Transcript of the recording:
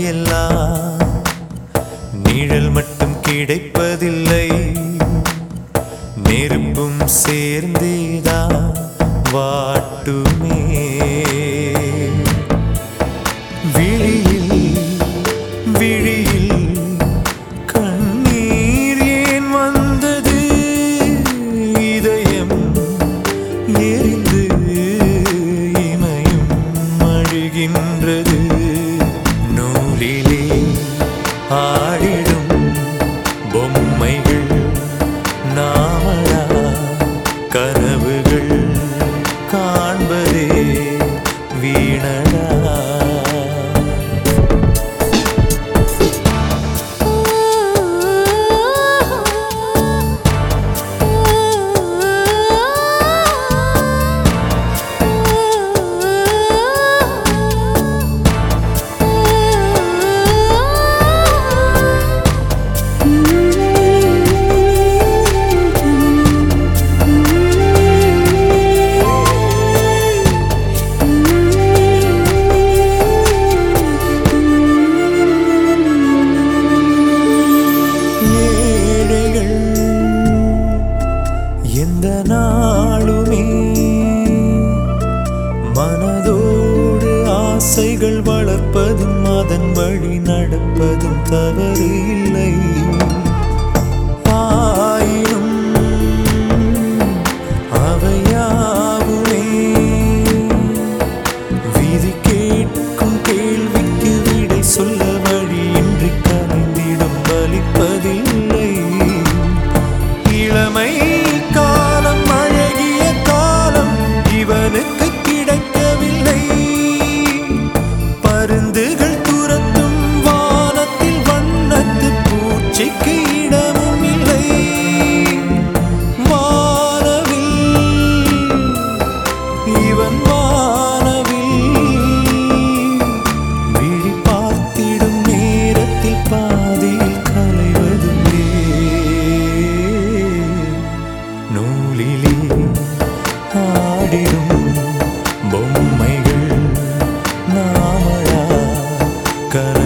எல்லாம் நிழல் மட்டும் கிடைப்பதில்லை, நெருப்பும் சேர்ந்தேதான் வாட்டுமே. விழியில் விழியில் கண்ணீர் ஏன் வந்தது, இதயம் எரிந்து இமையும் அழுகின்றது. நூலிலே ஆடிடும் பொம்மைகள் நாமடா, கனவுகள் காண்பதே வீணடா. எந்த நாளுமே மனதோடு ஆசைகள் வளர்ப்பதும் அதன் வழி நடப்பதும் தவறு இல்லை. ஆயினும் அவையாகுமே விதி கேட்கும் கேள்விக்கு விடை சொல்ல வழியின்றி கரைந்திடும் பலிப்பதில்லை. இளமை காலம் அழகிய காலம் இவனுக்கு கிடைக்கவில்லை. பருந்துகள் துரத்தும் வானத்தில் வண்ணத்து பூச்சிக்கு இடமும் இல்லை. வானவில் இவன் வானவில் விழி பார்த்திடும் நேரத்தில் பாதியில் கலைவதும் நூலிலே ஆடிடும் பொம்மைகள் நாமடா, கனவுகள்